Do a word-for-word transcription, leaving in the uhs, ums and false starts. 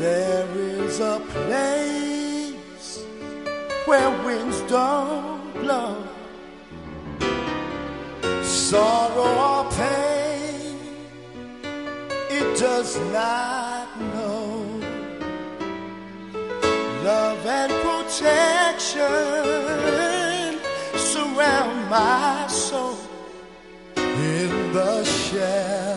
There is a place where winds don't blow, sorrow or pain it does not know. Love and protection surround my soul in the shadow